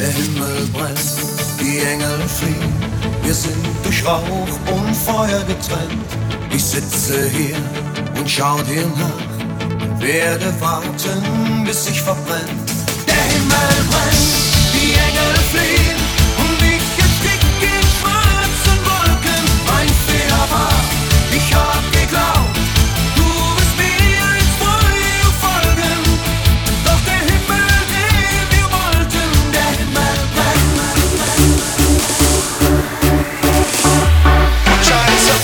Der Himmel brennt, die Engel fliehen. Wir sind durch Rauch und Feuer getrennt. Ich sitze hier und schau dir nach und werde warten, bis ich verbrenne. Der Himmel brennt, die Engel fliehen und ich ersticke in schwarzen Wolken. Mein Fehler war, ich hab geglaubt, du wirst mir ins Feuer folgen. Doch der Himmel, den wir wollten, der Himmel brennt. Scheiße.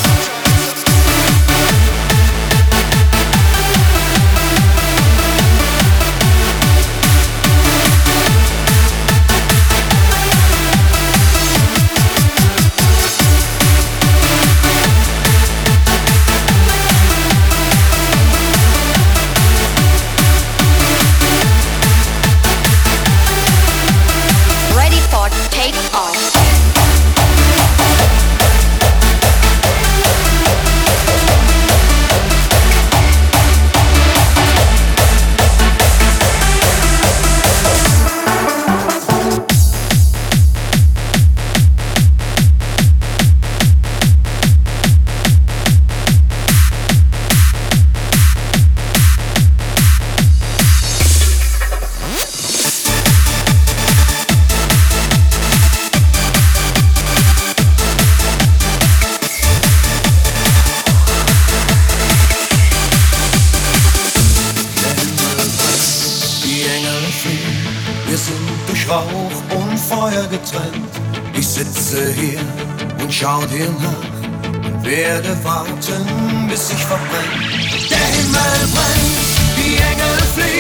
Ready for take off. Die Engel fliehen, wir sind durch Rauch und Feuer getrennt. Ich sitze hier und schau dir nach und werde warten, bis ich verbrenne. Der Himmel brennt, die Engel fliehen.